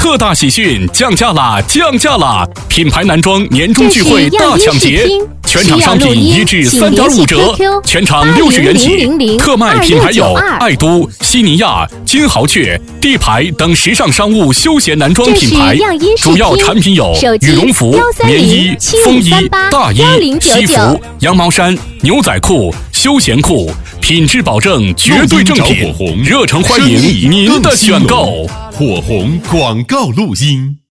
特大喜讯，降价啦！降价啦！品牌男装年终聚会大抢劫，全场商品1至3.5折，全场60元起。特卖品牌有爱都、西尼亚、金豪雀、地牌等时尚商务休闲男装品牌，主要产品有羽绒服、棉衣、风衣、大衣、西服、羊毛衫、牛仔裤、休闲裤，品质保证，绝对正品，热诚欢迎您的选购。 火红广告录音。